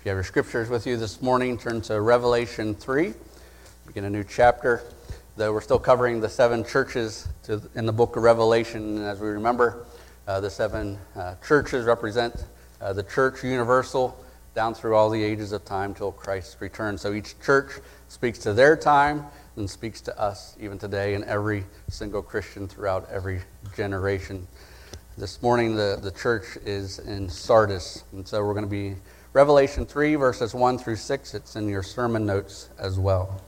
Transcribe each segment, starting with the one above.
you have your scriptures with you this morning, turn to Revelation 3, begin a new chapter. Though we're still covering the seven churches in the book of Revelation, and as we remember, the seven churches represent the church universal down through all the ages of time till Christ returns. So each church speaks to their time and speaks to us even today, and every single Christian throughout every generation. This morning, the church is in Sardis, and so we're going to be Revelation 3, verses 1 through 6. It's in your sermon notes as well.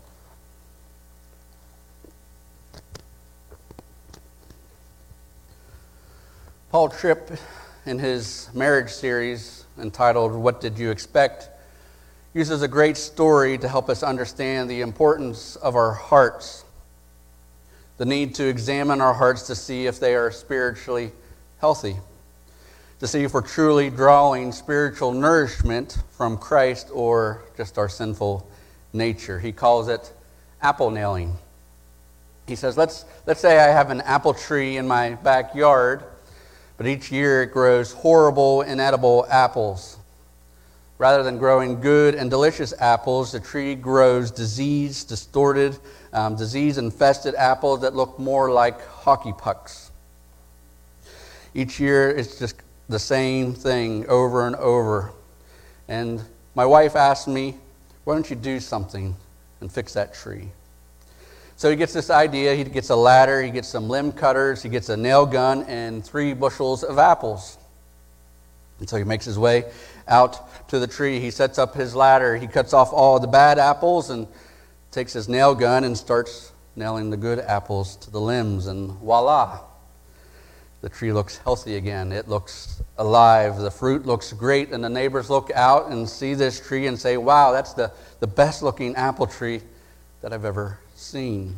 Paul Tripp, in his marriage series entitled, "What Did You Expect?" uses a great story to help us understand the importance of our hearts, the need to examine our hearts to see if they are spiritually healthy, to see if we're truly drawing spiritual nourishment from Christ or just our sinful nature. He calls it apple nailing. He says, let's say I have an apple tree in my backyard, but each year it grows horrible, inedible apples. Rather than growing good and delicious apples, the tree grows diseased, distorted, disease-infested apples that look more like hockey pucks. Each year it's just the same thing over and over. And my wife asked me, why don't you do something and fix that tree? So he gets this idea. He gets a ladder, he gets some limb cutters, he gets a nail gun, and 3 bushels of apples. And so he makes his way out to the tree. He sets up his ladder. He cuts off all the bad apples and takes his nail gun and starts nailing the good apples to the limbs. And voila! The tree looks healthy again. It looks alive. The fruit looks great. And the neighbors look out and see this tree and say, wow, that's the best looking apple tree that I've ever seen.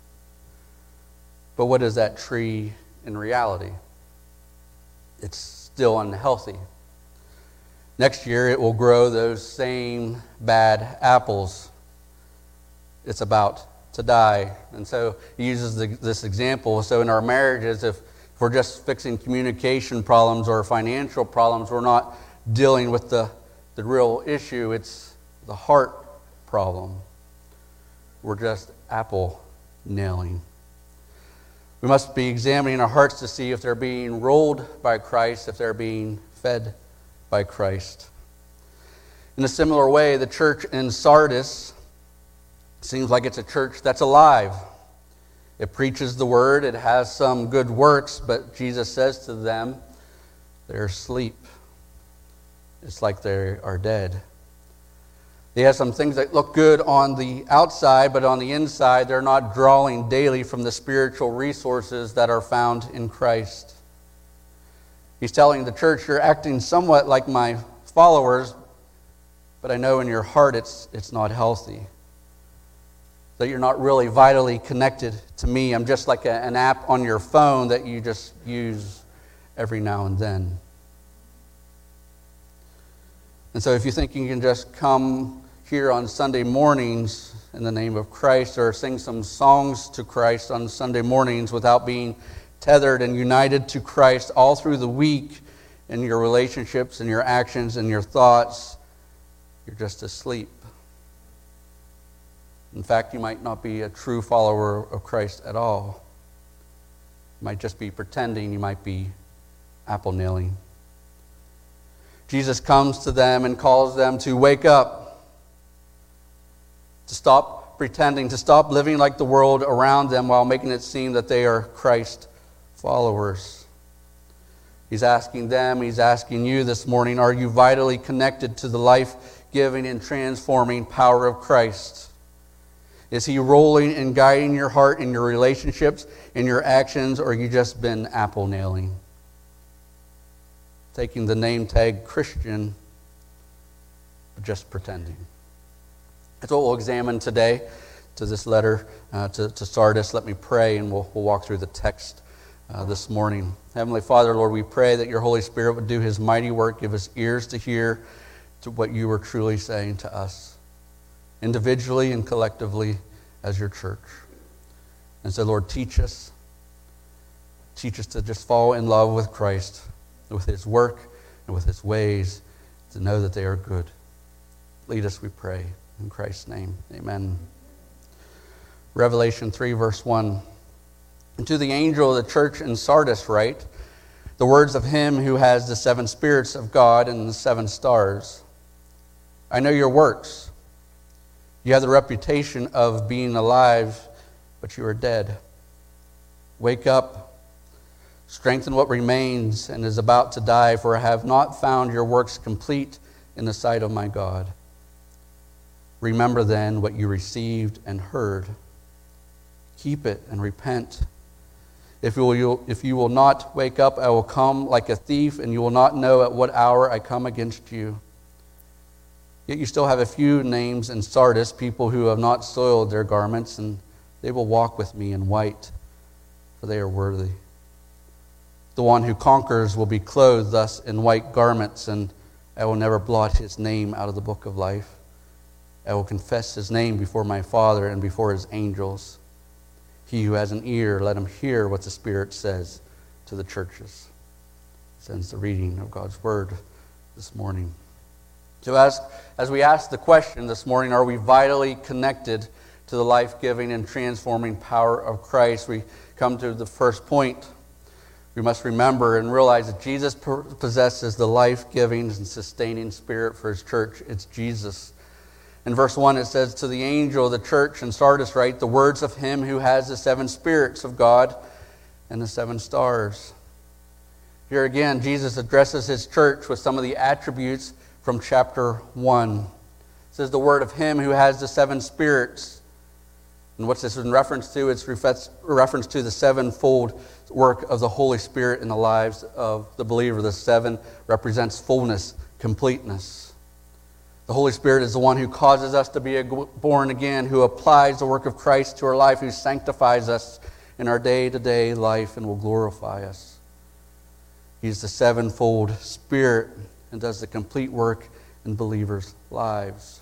But what is that tree in reality? It's still unhealthy. Next year it will grow those same bad apples. It's about to die. And so he uses this example. So in our marriages, if we're just fixing communication problems or financial problems, we're not dealing with the real issue. It's the heart problem. We're just apple nailing. We must be examining our hearts to see if they're being rolled by Christ, if they're being fed by Christ. In a similar way, the church in Sardis seems like it's a church that's alive. It preaches the word, it has some good works, but Jesus says to them, they're asleep. It's like they are dead. They have some things that look good on the outside, but on the inside, they're not drawing daily from the spiritual resources that are found in Christ. He's telling the church, you're acting somewhat like my followers, but I know in your heart it's not healthy. That you're not really vitally connected to me. I'm just like an app on your phone that you just use every now and then. And so if you think you can just come here on Sunday mornings in the name of Christ or sing some songs to Christ on Sunday mornings without being tethered and united to Christ all through the week in your relationships and your actions and your thoughts, you're just asleep. In fact, you might not be a true follower of Christ at all. You might just be pretending. You might be apple nailing. Jesus comes to them and calls them to wake up, to stop pretending, to stop living like the world around them while making it seem that they are Christ followers. He's asking them, he's asking you this morning, are you vitally connected to the life-giving and transforming power of Christ? Is he rolling and guiding your heart in your relationships, in your actions, or you just been apple nailing? Taking the name tag Christian, but just pretending. That's what we'll examine today to this letter to Sardis. Let me pray and we'll walk through the text this morning. Heavenly Father, Lord, we pray that your Holy Spirit would do his mighty work, give us ears to hear to what you are truly saying to us, individually and collectively as your church. And so, Lord, teach us to just fall in love with Christ, with his work and with his ways, to know that they are good. Lead us, we pray. In Christ's name, amen. Revelation 3, verse 1. And to the angel of the church in Sardis write, the words of him who has the 7 spirits of God and the 7 stars. I know your works. You have the reputation of being alive, but you are dead. Wake up, strengthen what remains and is about to die, for I have not found your works complete in the sight of my God. Remember then what you received and heard. Keep it and repent. If you will not wake up, I will come like a thief, and you will not know at what hour I come against you. Yet you still have a few names in Sardis, people who have not soiled their garments, and they will walk with me in white, for they are worthy. The one who conquers will be clothed thus in white garments, and I will never blot his name out of the book of life. I will confess his name before my Father and before his angels. He who has an ear, let him hear what the Spirit says to the churches. Sends the reading of God's word this morning. So as we ask the question this morning, are we vitally connected to the life-giving and transforming power of Christ? We come to the first point. We must remember and realize that Jesus possesses the life-giving and sustaining Spirit for his church. It's Jesus. In verse 1 it says, to the angel of the church in Sardis write, the words of him who has the 7 spirits of God and the 7 stars. Here again, Jesus addresses his church with some of the attributes from chapter 1. It says the word of him who has the 7 spirits. And what's this in reference to? It's reference to the 7-fold work of the Holy Spirit in the lives of the believer. The 7 represents fullness, completeness. The Holy Spirit is the one who causes us to be born again, who applies the work of Christ to our life, who sanctifies us in our day-to-day life and will glorify us. He's the 7-fold Spirit and does the complete work in believers' lives.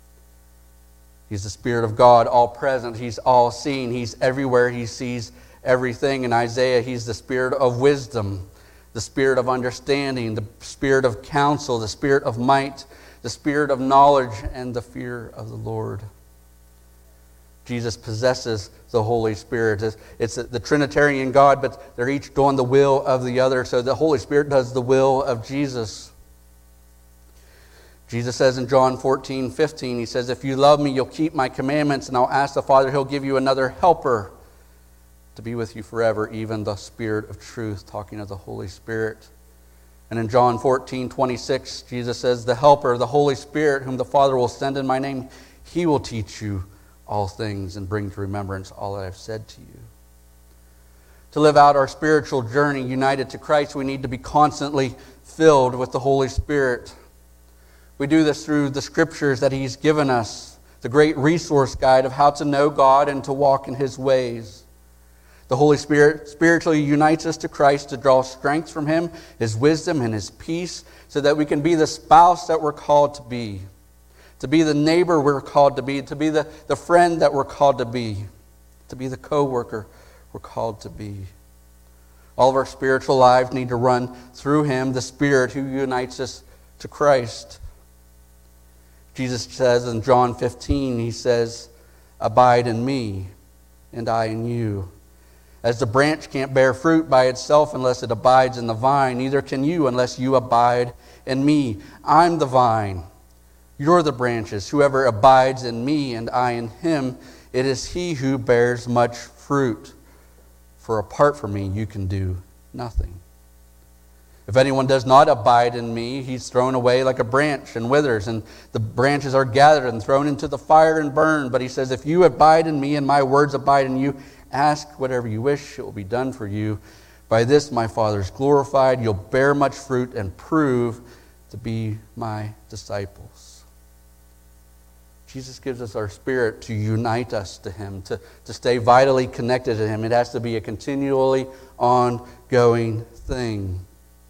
He's the Spirit of God, all present. He's all seeing. He's everywhere. He sees everything. In Isaiah, he's the Spirit of wisdom, the Spirit of understanding, the Spirit of counsel, the Spirit of might, the Spirit of knowledge, and the fear of the Lord. Jesus possesses the Holy Spirit. It's the Trinitarian God, but they're each doing the will of the other. So the Holy Spirit does the will of Jesus. Jesus says in John 14:15, he says, if you love me, you'll keep my commandments, and I'll ask the Father, he'll give you another helper to be with you forever, even the Spirit of truth, talking of the Holy Spirit. And in John 14:26, Jesus says, the helper, the Holy Spirit, whom the Father will send in my name, he will teach you all things and bring to remembrance all that I've said to you. To live out our spiritual journey united to Christ, we need to be constantly filled with the Holy Spirit. We do this through the scriptures that he's given us, the great resource guide of how to know God and to walk in his ways. The Holy Spirit spiritually unites us to Christ to draw strength from him, his wisdom and his peace, so that we can be the spouse that we're called to be the neighbor we're called to be the friend that we're called to be the co-worker we're called to be. All of our spiritual lives need to run through him, the Spirit who unites us to Christ. Jesus says in John 15, he says, abide in me and I in you. As the branch can't bear fruit by itself unless it abides in the vine, neither can you unless you abide in me. I'm the vine. You're the branches. Whoever abides in me and I in him, it is he who bears much fruit. For apart from me, you can do nothing. If anyone does not abide in me, he's thrown away like a branch and withers, and the branches are gathered and thrown into the fire and burned. But he says, if you abide in me and my words abide in you, ask whatever you wish, it will be done for you. By this my Father is glorified. You'll bear much fruit and prove to be my disciples. Jesus gives us our spirit to unite us to him, to stay vitally connected to him. It has to be a continually ongoing thing.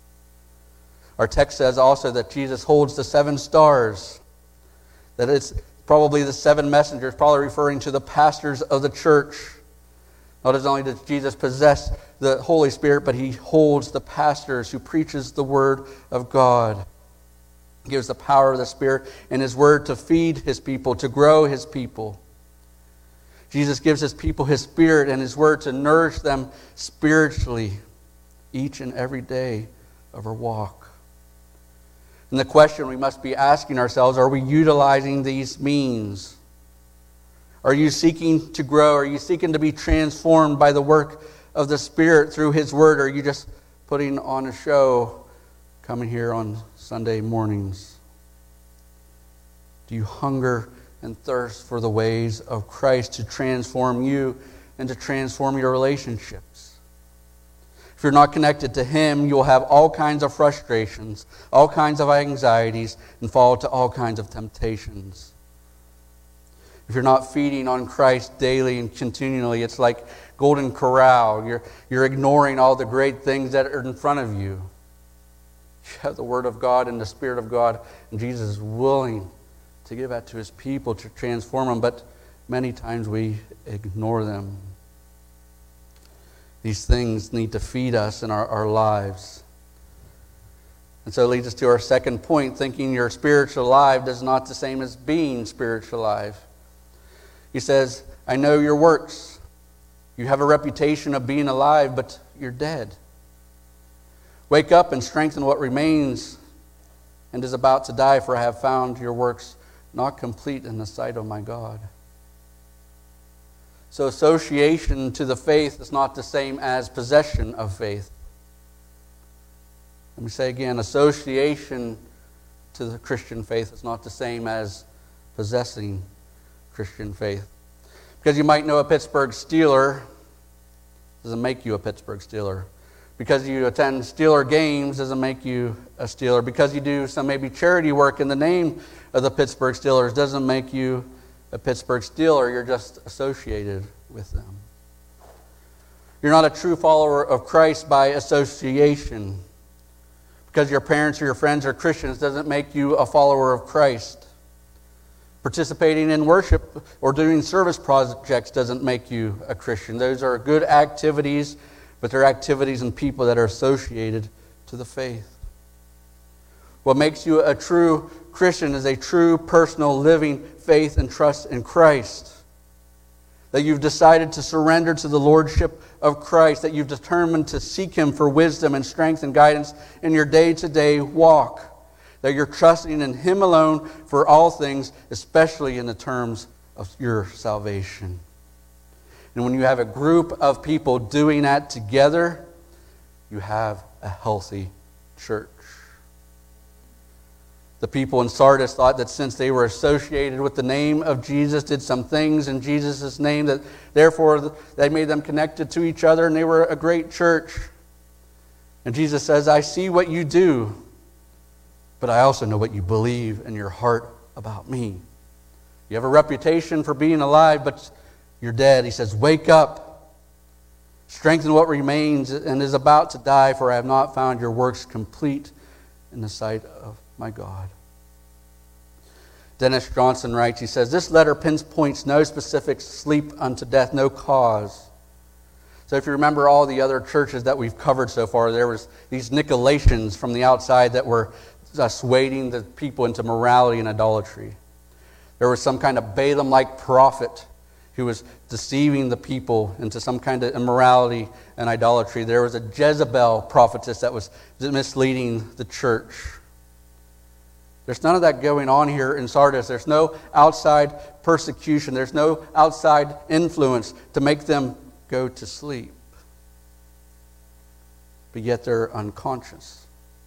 Our text says also that Jesus holds the 7 stars, that it's probably the 7 messengers, probably referring to the pastors of the church. Not only does Jesus possess the Holy Spirit, but he holds the pastors who preaches the word of God. He gives the power of the Spirit and His Word to feed His people, to grow His people. Jesus gives His people His Spirit and His Word to nourish them spiritually each and every day of our walk. And the question we must be asking ourselves, are we utilizing these means? Are you seeking to grow? Are you seeking to be transformed by the work of the Spirit through His Word? Or are you just putting on a show coming here on Sunday mornings? Do you hunger and thirst for the ways of Christ to transform you and to transform your relationships? If you're not connected to Him, you'll have all kinds of frustrations, all kinds of anxieties, and fall to all kinds of temptations. If you're not feeding on Christ daily and continually, it's like Golden Corral. You're ignoring all the great things that are in front of you. You have the Word of God and the Spirit of God, and Jesus is willing to give that to His people to transform them, but many times we ignore them. These things need to feed us in our lives. And so it leads us to our second point, thinking you're spiritual alive is not the same as being spiritual alive. He says, I know your works. You have a reputation of being alive, but you're dead. Wake up and strengthen what remains and is about to die, for I have found your works not complete in the sight of my God. So association to the faith is not the same as possession of faith. Let me say again, association to the Christian faith is not the same as possessing Christian faith. Because you might know a Pittsburgh Steeler doesn't make you a Pittsburgh Steeler. Because you attend Steeler games doesn't make you a Steeler. Because you do some maybe charity work in the name of the Pittsburgh Steelers doesn't make you a Pittsburgh Steeler. You're just associated with them. You're not a true follower of Christ by association. Because your parents or your friends are Christians doesn't make you a follower of Christ. Participating in worship or doing service projects doesn't make you a Christian. Those are good activities, but they're activities and people that are associated to the faith. What makes you a true Christian is a true personal living faith and trust in Christ. That you've decided to surrender to the lordship of Christ. That you've determined to seek Him for wisdom and strength and guidance in your day-to-day walk. That you're trusting in Him alone for all things, especially in the terms of your salvation. And when you have a group of people doing that together, you have a healthy church. The people in Sardis thought that since they were associated with the name of Jesus, did some things in Jesus' name, that therefore they made them connected to each other, and they were a great church. And Jesus says, I see what you do, but I also know what you believe in your heart about me. You have a reputation for being alive, but you're dead. He says, wake up, strengthen what remains and is about to die, for I have not found your works complete in the sight of my God. Dennis Johnson writes, he says, this letter pinpoints no specific sleep unto death, no cause. So if you remember all the other churches that we've covered so far, there was these Nicolaitans from the outside that were swaying the people into morality and idolatry. There was some kind of Balaam-like prophet who was deceiving the people into some kind of immorality and idolatry. There was a Jezebel prophetess that was misleading the church. There's none of that going on here in Sardis. There's no outside persecution. There's no outside influence to make them go to sleep. But yet they're unconscious.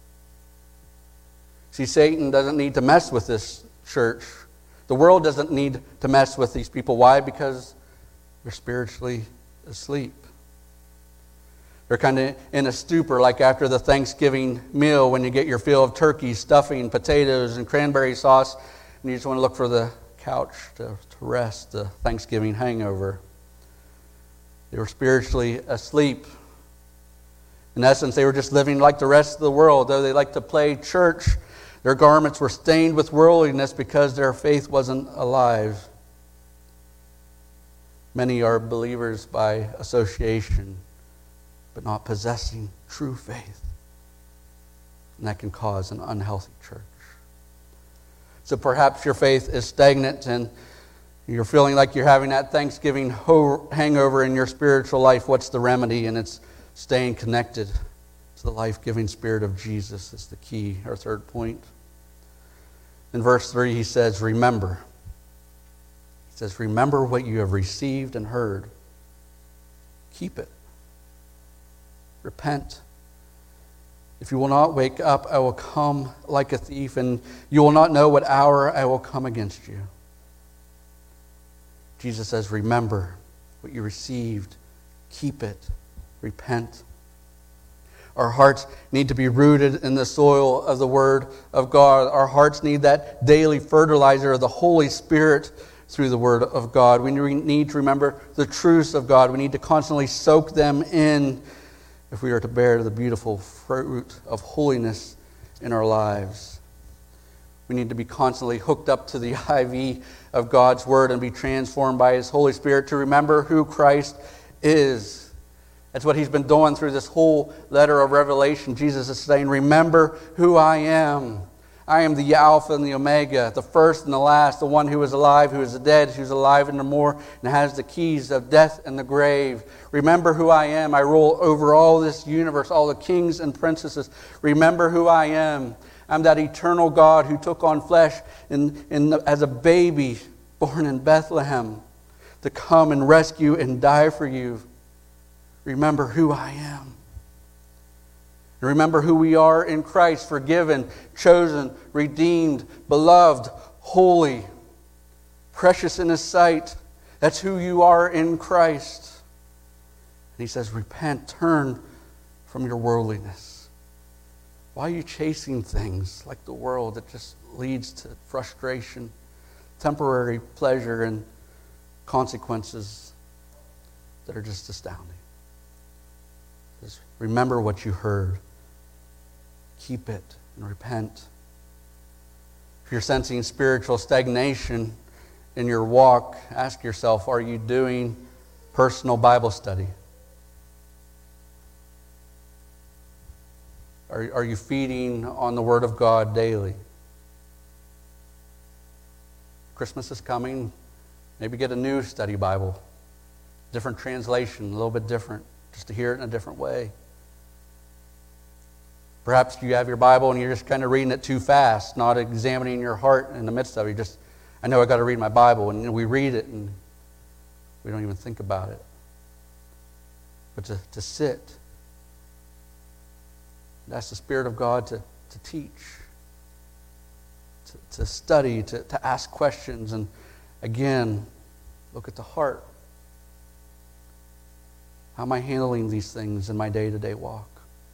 See, Satan doesn't need to mess with this church. The world doesn't need to mess with these people. Why? Because they're spiritually asleep. They're kind of in a stupor, like after the Thanksgiving meal when you get your fill of turkey, stuffing, potatoes, and cranberry sauce, and you just want to look for the couch to rest the Thanksgiving hangover. They were spiritually asleep. In essence, they were just living like the rest of the world. Though they liked to play church, their garments were stained with worldliness because their faith wasn't alive. Many are believers by association, but not possessing true faith. And that can cause an unhealthy church. So perhaps your faith is stagnant and you're feeling like you're having that Thanksgiving hangover in your spiritual life. What's the remedy? And it's staying connected to the life-giving Spirit of Jesus is the key, our third point. In verse 3, he says, remember. He says, remember what you have received and heard. Keep it. Repent. If you will not wake up, I will come like a thief, and you will not know what hour I will come against you. Jesus says, remember what you received. Keep it. Repent. Our hearts need to be rooted in the soil of the Word of God. Our hearts need that daily fertilizer of the Holy Spirit through the Word of God. We need to remember the truths of God. We need to constantly soak them in if we are to bear the beautiful fruit of holiness in our lives. We need to be constantly hooked up to the IV of God's Word and be transformed by His Holy Spirit to remember who Christ is. That's what He's been doing through this whole letter of Revelation. Jesus is saying, remember who I am. I am the Alpha and the Omega, the first and the last, the one who is alive, who is dead, who is alive and no more, and has the keys of death and the grave. Remember who I am. I rule over all this universe, all the kings and princesses. Remember who I am. I'm that eternal God who took on flesh as a baby born in Bethlehem to come and rescue and die for you. Remember who I am. And remember who we are in Christ, forgiven, chosen, redeemed, beloved, holy, precious in His sight. That's who you are in Christ. And He says, repent, turn from your worldliness. Why are you chasing things like the world that just leads to frustration, temporary pleasure, and consequences that are just astounding? Just remember what you heard. Keep it and repent. If you're sensing spiritual stagnation in your walk, ask yourself, are you doing personal Bible study? Are you feeding on the Word of God daily? Christmas is coming. Maybe get a new study Bible. Different translation, a little bit different, just to hear it in a different way. Perhaps you have your Bible and you're just kind of reading it too fast, not examining your heart in the midst of it. I know I've got to read my Bible, and we read it and we don't even think about it. But to sit, and ask the Spirit of God to teach, to study, to ask questions, and again, look at the heart. How am I handling these things in my day-to-day walk?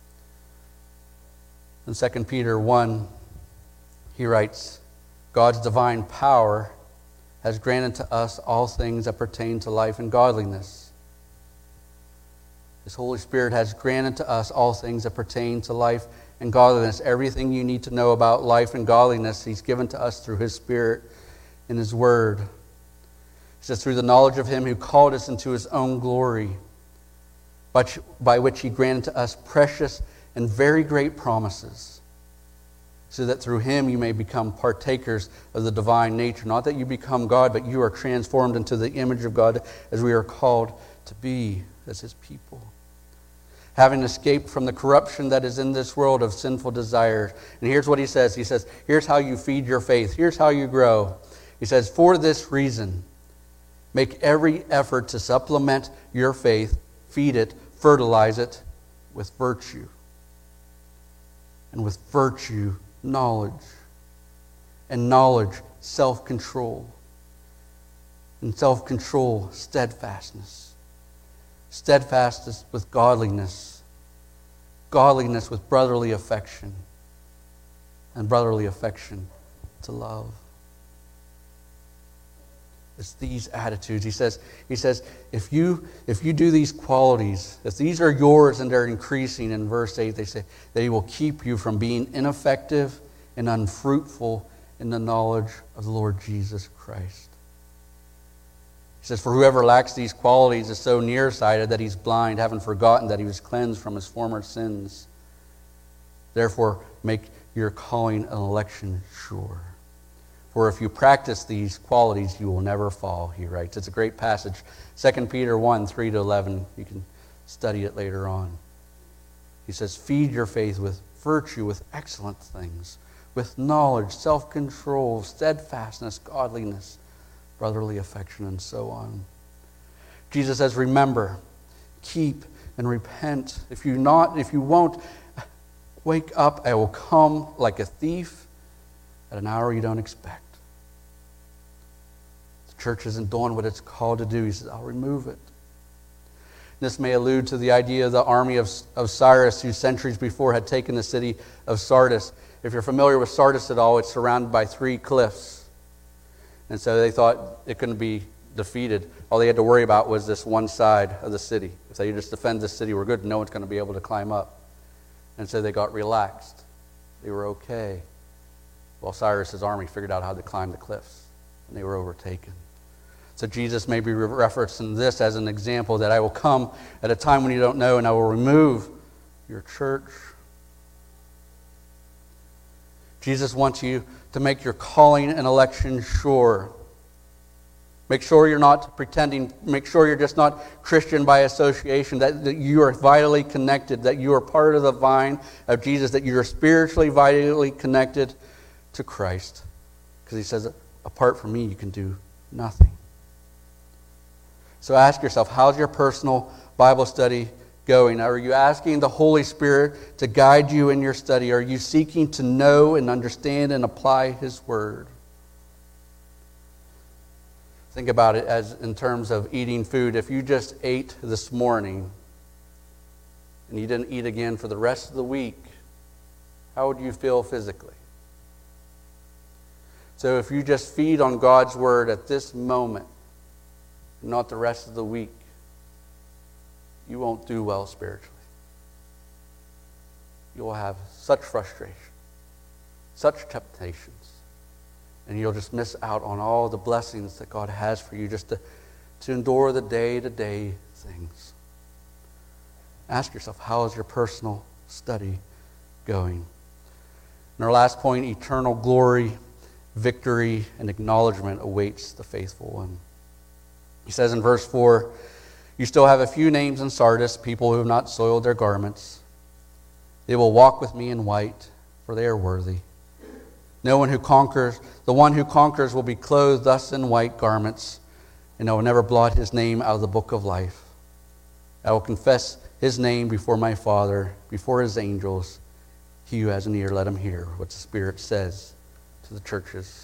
In 2 Peter 1, he writes, God's divine power has granted to us all things that pertain to life and godliness. His Holy Spirit has granted to us all things that pertain to life and godliness. Everything you need to know about life and godliness, He's given to us through His Spirit in His Word. He says, through the knowledge of Him who called us into His own glory, by which He granted to us precious and very great promises, so that through Him you may become partakers of the divine nature. Not that you become God, but you are transformed into the image of God as we are called to be as His people. Having escaped from the corruption that is in this world of sinful desires. And here's what he says. He says, here's how you feed your faith. Here's how you grow. He says, for this reason, make every effort to supplement your faith, feed it, fertilize it with virtue. And with virtue, knowledge. And knowledge, self-control. And self-control, steadfastness. Steadfastness with godliness. Godliness with brotherly affection. And brotherly affection to love. It's these attitudes. He says, if you do these qualities, if these are yours and they're increasing, in verse 8, they say, they will keep you from being ineffective and unfruitful in the knowledge of the Lord Jesus Christ. He says, for whoever lacks these qualities is so nearsighted that he's blind, having forgotten that he was cleansed from his former sins. Therefore, make your calling and election sure. For if you practice these qualities, you will never fall, he writes. It's a great passage. 2 Peter 1, 3-11. You can study it later on. He says, feed your faith with virtue, with excellent things, with knowledge, self-control, steadfastness, godliness, brotherly affection, and so on. Jesus says, remember, keep, and repent. If you won't, wake up, I will come like a thief at an hour you don't expect. The church isn't doing what it's called to do. He says, I'll remove it. This may allude to the idea of the army of Cyrus, who centuries before had taken the city of Sardis. If you're familiar with Sardis at all, it's surrounded by 3 cliffs. And so they thought it couldn't be defeated. All they had to worry about was this one side of the city. If they just defend this city, we're good. No one's going to be able to climb up. And so they got relaxed. They were okay. Well, Cyrus' army figured out how to climb the cliffs, and they were overtaken. So Jesus may be referencing this as an example that I will come at a time when you don't know, and I will remove your church. Jesus wants you to make your calling and election sure. Make sure you're not pretending. Make sure you're just not Christian by association, that you are vitally connected, that you are part of the vine of Jesus, that you are spiritually vitally connected to Christ. Because he says, apart from me, you can do nothing. So ask yourself, how's your personal Bible study going? Are you asking the Holy Spirit to guide you in your study? Are you seeking to know and understand and apply His Word? Think about it as in terms of eating food. If you just ate this morning and you didn't eat again for the rest of the week, how would you feel physically? So if you just feed on God's Word at this moment, not the rest of the week, you won't do well spiritually. You will have such frustration, such temptations, and you'll just miss out on all the blessings that God has for you just to endure the day-to-day things. Ask yourself, how is your personal study going? And our last point, eternal glory, victory, and acknowledgement awaits the faithful one. He says in verse 4, you still have a few names in Sardis, people who have not soiled their garments. They will walk with me in white, for they are worthy. The one who conquers will be clothed thus in white garments, and I will never blot his name out of the book of life. I will confess his name before my Father, before his angels. He who has an ear, let him hear what the Spirit says to the churches.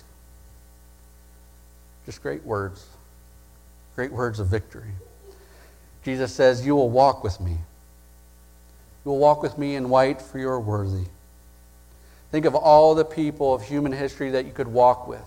Just great words. Great words of victory. Jesus says, you will walk with me. You will walk with me in white, for you are worthy. Think of all the people of human history that you could walk with.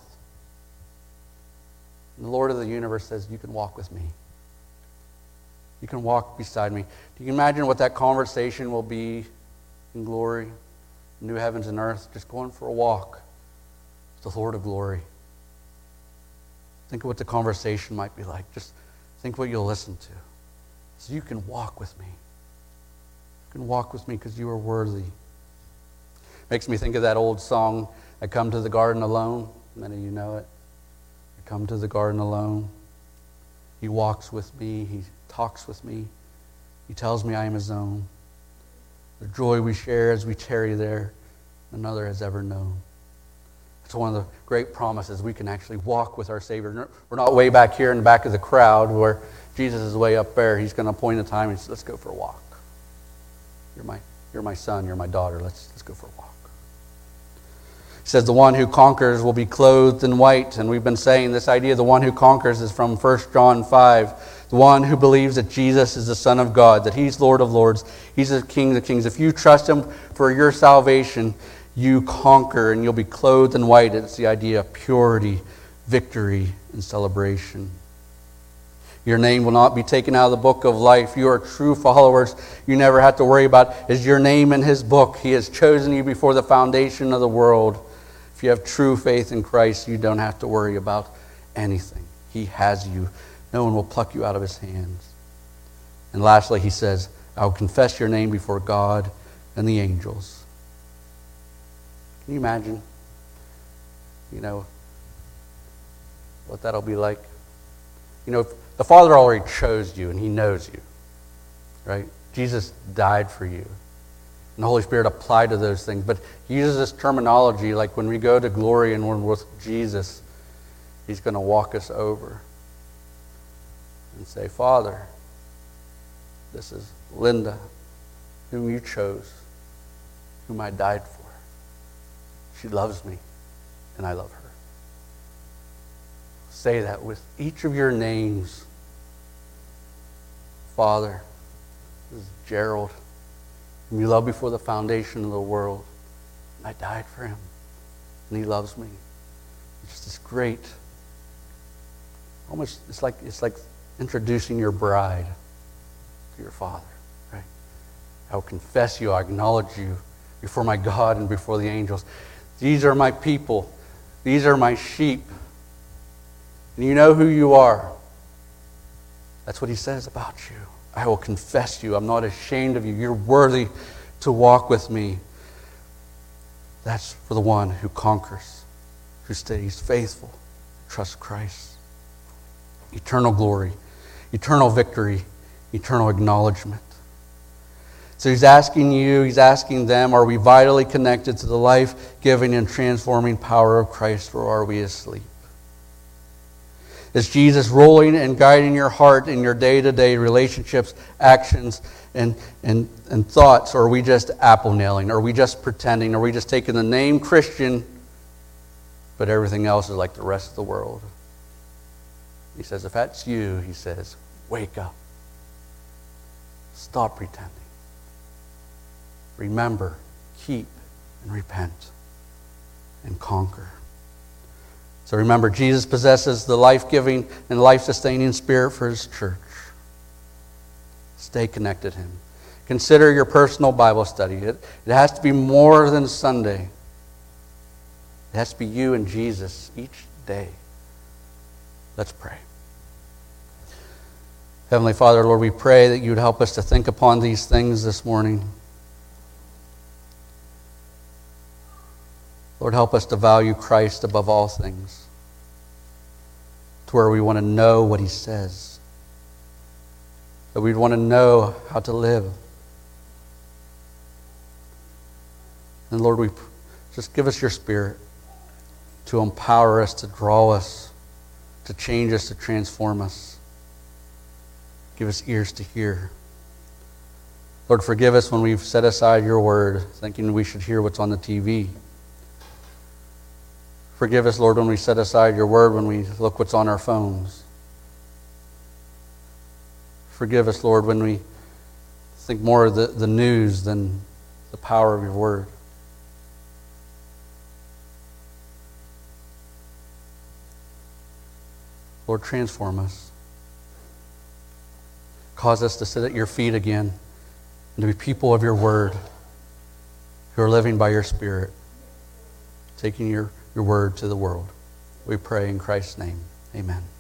And the Lord of the universe says, you can walk with me. You can walk beside me. Do you imagine what that conversation will be in glory, new heavens and earth, just going for a walk with the Lord of glory? Think of what the conversation might be like. Just think what you'll listen to. So you can walk with me. You can walk with me because you are worthy. Makes me think of that old song, I come to the garden alone. Many of you know it. I come to the garden alone. He walks with me. He talks with me. He tells me I am his own. The joy we share as we tarry there, another has ever known. It's one of the great promises. We can actually walk with our Savior. We're not way back here in the back of the crowd where Jesus is way up there. He's going to appoint a time and say, let's go for a walk. You're my son, you're my daughter. Let's go for a walk. He says the one who conquers will be clothed in white. And we've been saying this idea, the one who conquers, is from 1 John 5. The one who believes that Jesus is the Son of God, that he's Lord of Lords, he's the King of Kings. If you trust him for your salvation, you conquer and you'll be clothed in white. It's the idea of purity, victory, and celebration. Your name will not be taken out of the book of life. You are true followers. You never have to worry about, is your name in his book? He has chosen you before the foundation of the world. If you have true faith in Christ, you don't have to worry about anything. He has you. No one will pluck you out of his hands. And lastly, he says, I will confess your name before God and the angels. Can you imagine? what that'll be like? You know, the Father already chose you and he knows you, right? Jesus died for you. And the Holy Spirit applied to those things. But he uses this terminology like when we go to glory and we're with Jesus, he's going to walk us over and say, Father, this is Linda, whom you chose, whom I died for. She loves me, and I love her. Say that with each of your names. Father, this is Gerald, whom you loved before the foundation of the world. And I died for him, and he loves me. It's just this great, almost, it's like introducing your bride to your Father, right? I will confess you, I acknowledge you before my God and before the angels. These are my people. These are my sheep. And you know who you are. That's what he says about you. I will confess you. I'm not ashamed of you. You're worthy to walk with me. That's for the one who conquers, who stays faithful, trusts Christ. Eternal glory, eternal victory, eternal acknowledgement. So he's asking you, he's asking them, are we vitally connected to the life-giving and transforming power of Christ, or are we asleep? Is Jesus ruling and guiding your heart in your day-to-day relationships, actions, and thoughts, or are we just apple-nailing? Are we just pretending? Are we just taking the name Christian, but everything else is like the rest of the world? He says, if that's you, he says, wake up. Stop pretending. Remember, keep, and repent, and conquer. So remember, Jesus possesses the life-giving and life-sustaining Spirit for his church. Stay connected to him. Consider your personal Bible study. It has to be more than Sunday. It has to be you and Jesus each day. Let's pray. Heavenly Father, Lord, we pray that you would help us to think upon these things this morning. Lord, help us to value Christ above all things, to where we want to know what he says, that we'd want to know how to live. And Lord, we just give us your Spirit to empower us, to draw us, to change us, to transform us. Give us ears to hear. Lord, forgive us when we've set aside your word, thinking we should hear what's on the TV. Forgive us, Lord, when we set aside your word, when we look what's on our phones. Forgive us, Lord, when we think more of the news than the power of your word. Lord, transform us. Cause us to sit at your feet again and to be people of your word who are living by your Spirit, taking your word to the world. We pray in Christ's name. Amen.